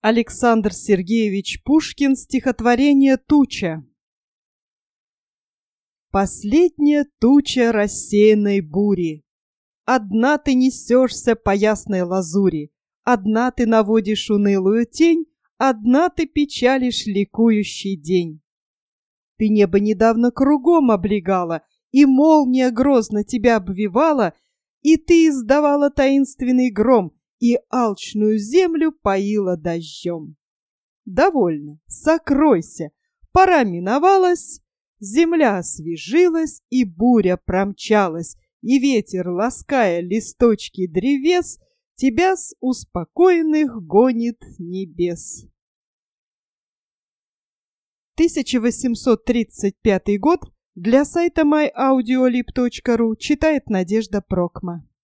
Александр Сергеевич Пушкин, стихотворение «Туча». Последняя туча рассеянной бури. Одна ты несешься по ясной лазури, одна ты наводишь унылую тень, одна ты печалишь ликующий день. Ты небо недавно кругом облегала, и молния грозно тебя обвивала, и ты издавала таинственный гром, и алчную землю поила дождем. Довольно, сокройся, пора миновалась, земля освежилась, и буря промчалась, и ветер, лаская листочки древес, тебя с успокоенных гонит небес. 1835 год. Для сайта myaudiolib.ru читает Надежда Прокма.